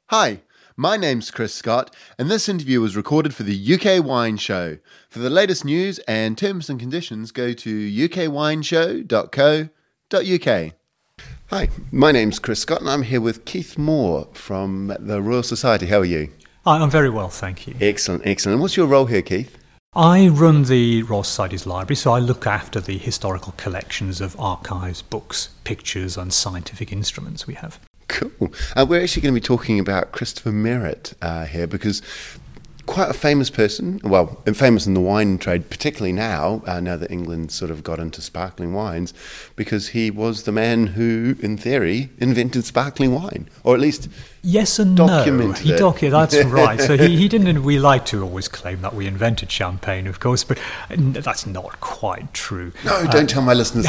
Hi, my name's Chris Scott, and this interview was recorded for the UK Wine Show. For the latest news and terms and conditions, go to ukwineshow.co.uk. Hi, my name's Chris Scott, and I'm here with Keith Moore from the Royal Society. How are you? I'm very well, thank you. Excellent, excellent. And what's your role here, Keith? I run the Royal Society's library, so I look after the historical collections of archives, books, pictures and scientific instruments we have. Cool. We're actually going to be talking about Christopher Merritt here because quite a famous person, well, famous in the wine trade, particularly now that England sort of got into sparkling wines, because he was the man who, in theory, invented sparkling wine, or at least yes and documented no. it. That's right. So he didn't. We like to always claim that we invented champagne, of course, but that's not quite true. No, don't tell my listeners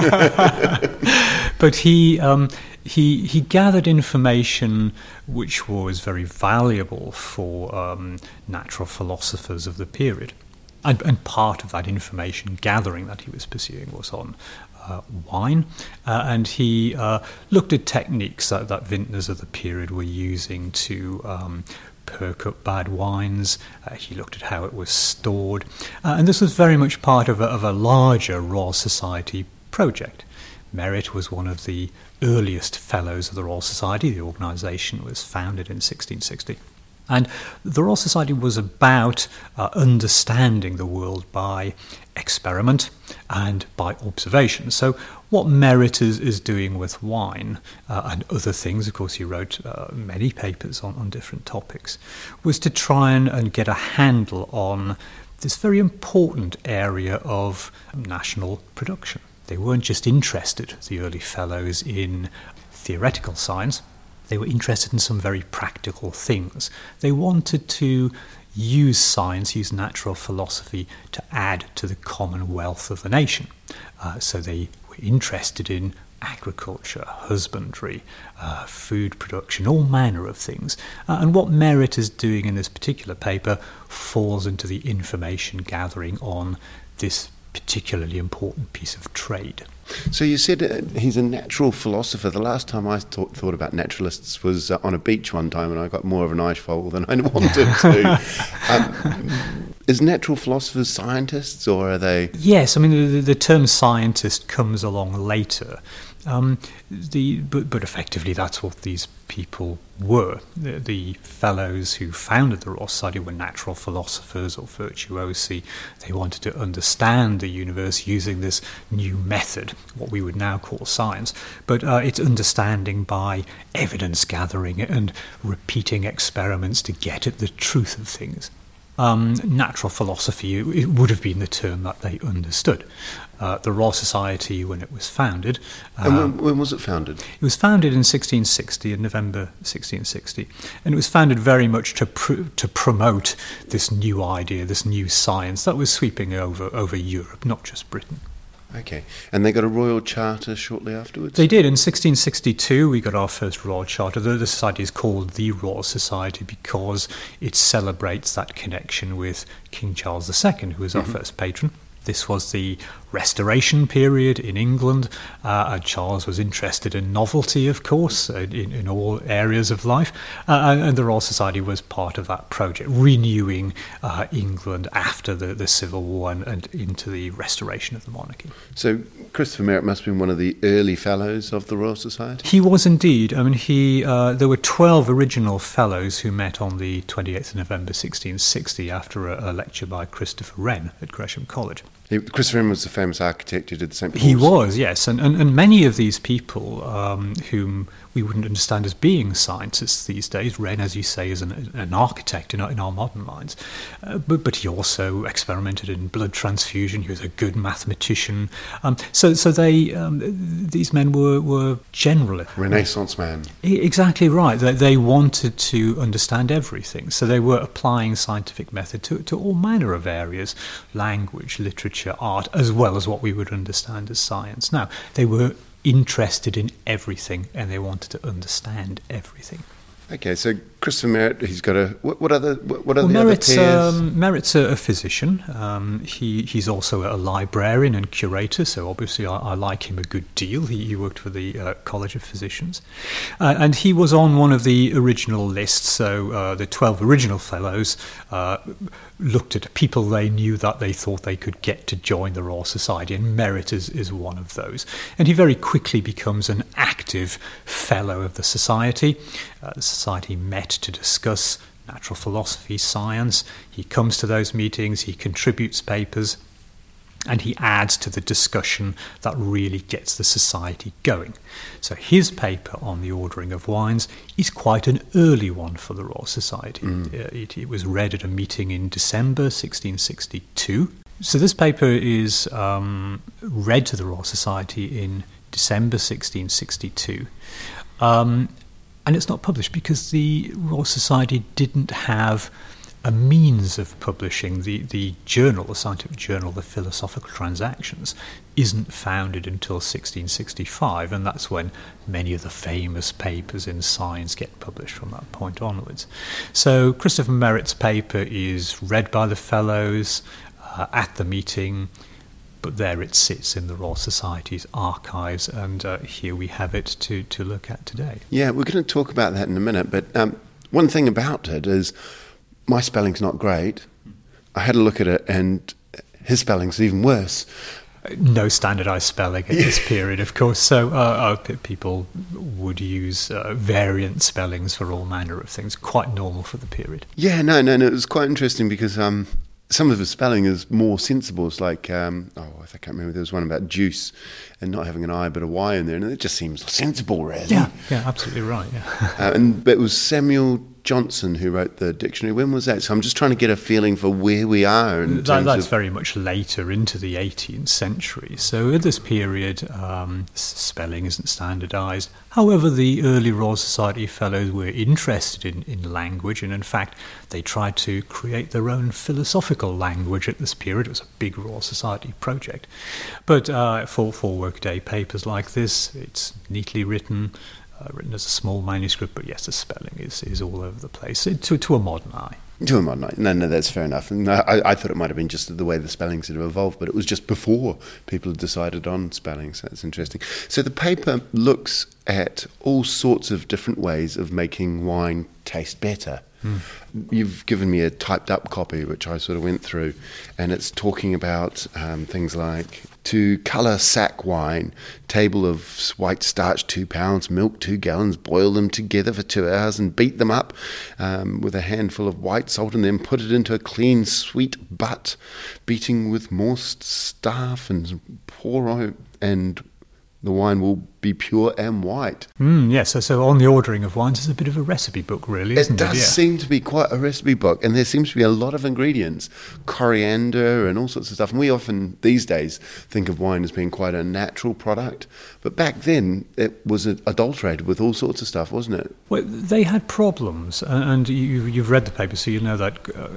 that. But he gathered information which was very valuable for natural philosophers of the period. And part of that information gathering that he was pursuing was on wine. And he looked at techniques that vintners of the period were using to perk up bad wines. He looked at how it was stored. And this was very much part of a larger Royal Society project. Merritt was one of the earliest fellows of the Royal Society. The organisation was founded in 1660. And the Royal Society was about understanding the world by experiment and by observation. So what Merritt is doing with wine and other things, of course he wrote many papers on different topics, was to try and get a handle on this very important area of national production. They weren't just interested, the early fellows, in theoretical science. They were interested in some very practical things. They wanted to use science, use natural philosophy to add to the commonwealth of the nation. So they were interested in agriculture, husbandry, food production, all manner of things. And what Merritt is doing in this particular paper falls into the information gathering on this particularly important piece of trade. So you said he's a natural philosopher. The last time I thought about naturalists was on a beach one time, and I got more of an eyeful than I wanted to. Is natural philosophers scientists, or are they? Yes, I mean the term scientist comes along later. But effectively that's what these people were. The fellows who founded the Royal Society were natural philosophers or virtuosi. They wanted to understand the universe using this new method, what we would now call science. But it's understanding by evidence gathering and repeating experiments to get at the truth of things. Natural philosophy, it would have been the term that they understood. The Royal Society, when it was founded... and when was it founded? It was founded in 1660, in November 1660. And it was founded very much to promote this new idea, this new science that was sweeping over Europe, not just Britain. Okay. And they got a royal charter shortly afterwards? They did. In 1662, we got our first royal charter. The society is called the Royal Society because it celebrates that connection with King Charles II, who was our first patron. This was the Restoration period in England. Charles was interested in novelty, of course, in all areas of life. And the Royal Society was part of that project, renewing England after the Civil War and into the restoration of the monarchy. So Christopher Merritt must have been one of the early fellows of the Royal Society? He was indeed. I mean, there were 12 original fellows who met on the 28th of November 1660 after a lecture by Christopher Wren at Gresham College. Christopher Wren was the famous architect who did the St. Paul's. He was, yes. And many of these people whom we wouldn't understand as being scientists these days, Wren, as you say, is an architect in our modern minds. But he also experimented in blood transfusion. He was a good mathematician. So these men were generally... Renaissance man. Exactly right. They wanted to understand everything. So they were applying scientific method to all manner of areas, language, literature, art, as well as what we would understand as science. Now, they were interested in everything and they wanted to understand everything. Okay, so Christopher Merritt, he's got a... What are the other Merritt's, peers? Merritt's a physician. He's also a librarian and curator, so obviously I like him a good deal. He worked for the College of Physicians. And he was on one of the original lists, so the 12 original fellows looked at people they knew that they thought they could get to join the Royal Society, and Merritt is one of those. And he very quickly becomes an active fellow of the Society. The Society met to discuss natural philosophy, science. He comes to those meetings, he contributes papers, and he adds to the discussion that really gets the Society going. So his paper on the ordering of wines is quite an early one for the Royal Society. It was read at a meeting in December 1662. So this paper is read to the Royal Society in December 1662. And it's not published because the Royal Society didn't have a means of publishing. The journal, the scientific journal, the Philosophical Transactions, isn't founded until 1665, and that's when many of the famous papers in science get published from that point onwards. So Christopher Merritt's paper is read by the fellows at the meeting, but there it sits in the Royal Society's archives, and here we have it to look at today. Yeah, we're going to talk about that in a minute, but one thing about it is my spelling's not great. I had a look at it, and his spelling's even worse. No standardised spelling at this period, of course, so people would use variant spellings for all manner of things, quite normal for the period. Yeah, no, it was quite interesting because... some of the spelling is more sensible. It's like, I can't remember, there was one about juice and not having an I but a Y in there, and it just seems sensible, really. Yeah, absolutely right, yeah. But it was Samuel Johnson who wrote the dictionary. When was that? So I'm just trying to get a feeling for where we are. That's very much later into the 18th century. So at this period, spelling isn't standardised. However, the early Royal Society fellows were interested in language, and in fact, they tried to create their own philosophical language at this period. It was a big Royal Society project. But for workday papers like this, it's neatly written as a small manuscript, but yes, the spelling is all over the place to a modern eye. To a modern eye. No, that's fair enough. And I thought it might have been just the way the spellings had evolved, but it was just before people had decided on spelling, so that's interesting. So the paper looks at all sorts of different ways of making wine taste better. You've given me a typed up copy which I sort of went through, and it's talking about things like to colour sack wine, table of white starch 2 pounds, milk 2 gallons, boil them together for 2 hours and beat them up with a handful of white salt, and then put it into a clean sweet butt, beating with moist staff and pour out, and the wine will be pure and white. Yes, so on the ordering of wines is a bit of a recipe book, really, isn't it? It does seem to be quite a recipe book, and there seems to be a lot of ingredients, coriander and all sorts of stuff. And we often, these days, think of wine as being quite a natural product. But back then, it was adulterated with all sorts of stuff, wasn't it? Well, they had problems, and you've read the paper, so you know that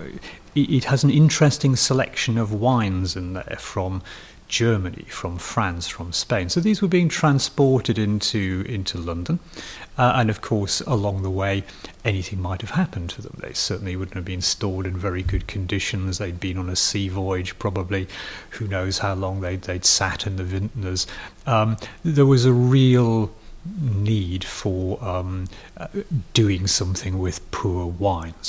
it has an interesting selection of wines in there from Germany, from France, from Spain. So these were being transported into London, and of course along the way anything might have happened to them. They certainly wouldn't have been stored in very good conditions. They'd been on a sea voyage, probably. Who knows how long they'd sat in the vintners. There was a real need for doing something with poor wines.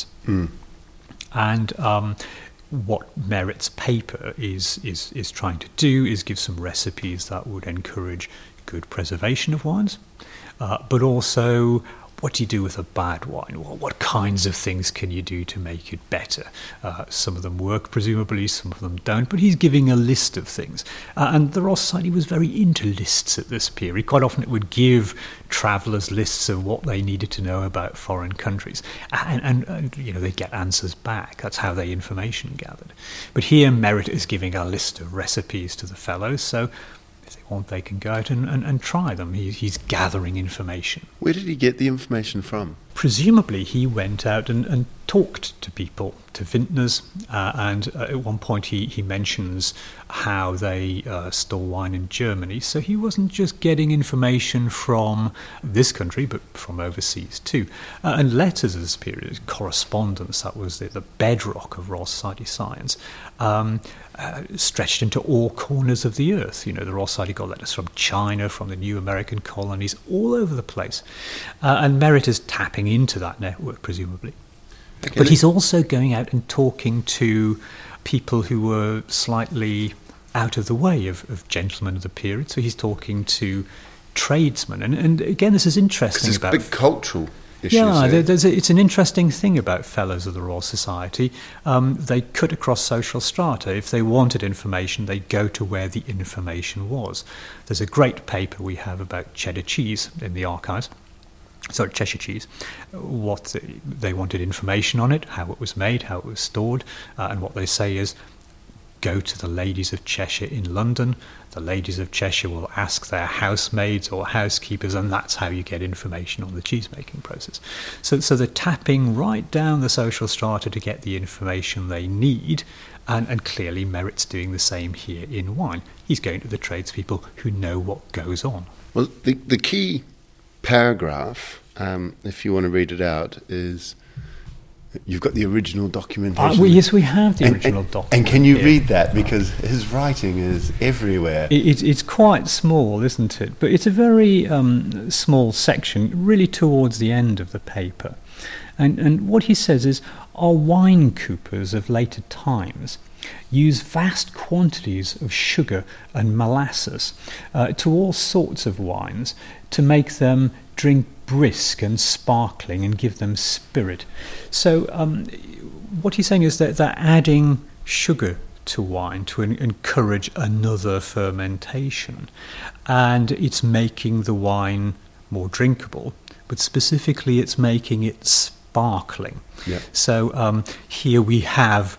And what Merritt's paper is trying to do is give some recipes that would encourage good preservation of wines, but also what do you do with a bad wine? Well, what kinds of things can you do to make it better? Some of them work, presumably, some of them don't, but he's giving a list of things. And the Royal Society was very into lists at this period. Quite often it would give travellers lists of what they needed to know about foreign countries. And you know, they get answers back. That's how they information gathered. But here Merritt is giving a list of recipes to the fellows, so if they want, they can go out and try them. He's gathering information. Where did he get the information from? Presumably he went out and talked to people, to vintners, and at one point he mentions how they store wine in Germany. So he wasn't just getting information from this country, but from overseas too. And letters of this period, correspondence, that was the bedrock of Royal Society science, stretched into all corners of the earth. The Royal Society got letters from China, from the new American colonies, all over the place. And Merritt is tapping into that network, presumably. Okay. But he's also going out and talking to people who were slightly out of the way of gentlemen of the period. So he's talking to tradesmen. And again, this is interesting. It's about big cultural issues. Yeah, it's an interesting thing about Fellows of the Royal Society. They cut across social strata. If they wanted information, they'd go to where the information was. There's a great paper we have about cheddar cheese in the archives. Sorry, Cheshire cheese. What they wanted information on it, how it was made, how it was stored, and what they say is, go to the ladies of Cheshire in London. The ladies of Cheshire will ask their housemaids or housekeepers, and that's how you get information on the cheese-making process. So they're tapping right down the social strata to get the information they need, and clearly Merritt's doing the same here in wine. He's going to the tradespeople who know what goes on. Well, the key paragraph, if you want to read it out, is you've got the original documentation. Yes, we have the original document. And can you read that? Because his writing is everywhere. It's quite small, isn't it? But it's a very small section, really towards the end of the paper. And what he says is, our wine coopers of later times use vast quantities of sugar and molasses to all sorts of wines to make them drink brisk and sparkling and give them spirit. So what he's saying is that they're adding sugar to wine to encourage another fermentation, and it's making the wine more drinkable, but specifically it's making it sparkling. Yeah. So here we have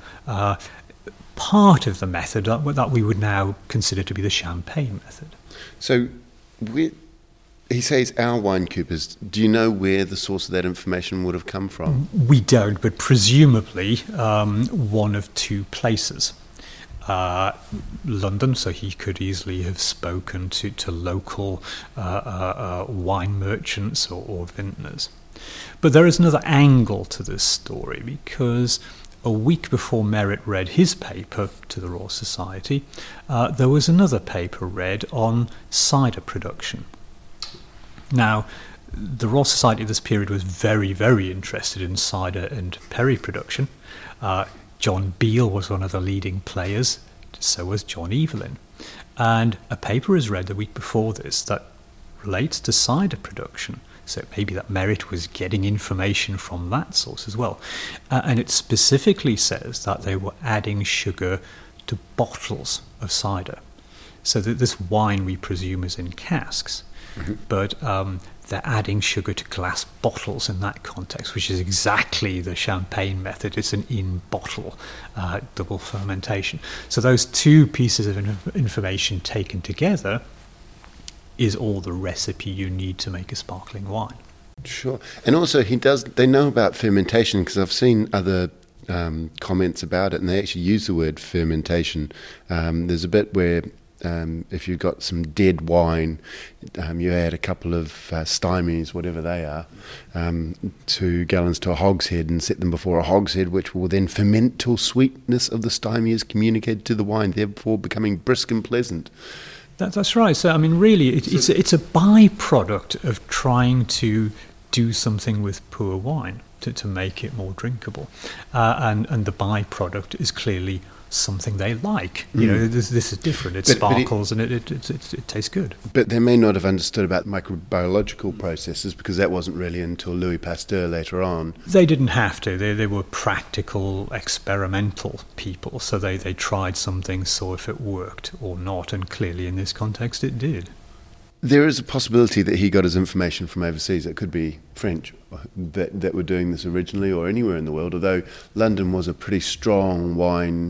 part of the method that we would now consider to be the champagne method. So he says our wine coopers. Do you know where the source of that information would have come from? We don't, but presumably one of two places. London, so he could easily have spoken to local wine merchants or vintners. But there is another angle to this story, because a week before Merritt read his paper to the Royal Society, there was another paper read on cider production. Now, the Royal Society of this period was very, very interested in cider and perry production. John Beale was one of the leading players, so was John Evelyn. And a paper is read the week before this that relates to cider production. So maybe that Merritt was getting information from that source as well. And it specifically says that they were adding sugar to bottles of cider. So that this wine, we presume, is in casks. Mm-hmm. But they're adding sugar to glass bottles in that context, which is exactly the champagne method. It's an in-bottle double fermentation. So those two pieces of information taken together is all the recipe you need to make a sparkling wine. Sure. And also they know about fermentation, because I've seen other comments about it, and they actually use the word fermentation. There's a bit where if you've got some dead wine, you add a couple of stymies, whatever they are, 2 gallons to a hogshead, and set them before a hogshead, which will then ferment till sweetness of the stymie is communicated to the wine, therefore becoming brisk and pleasant. That's right. So, I mean, really, it's a byproduct of trying to do something with poor wine to make it more drinkable. And the byproduct is clearly something they like. You know, this is different. It sparkles and it tastes good. But they may not have understood about microbiological processes, because that wasn't really until Louis Pasteur later on. They didn't have to. They were practical, experimental people. So they tried something, saw if it worked or not, and clearly in this context it did. There is a possibility that he got his information from overseas. It could be French that were doing this originally, or anywhere in the world, although London was a pretty strong wine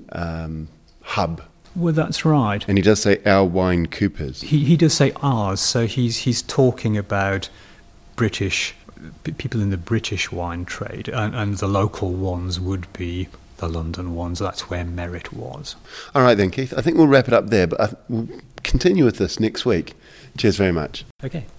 hub. Well, that's right. And he does say our wine coopers. He does say ours, so he's talking about British people in the British wine trade, and the local ones would be the London ones. That's where Merit was. All right then, Keith. I think we'll wrap it up there, but we'll continue with this next week. Cheers very much. Okay.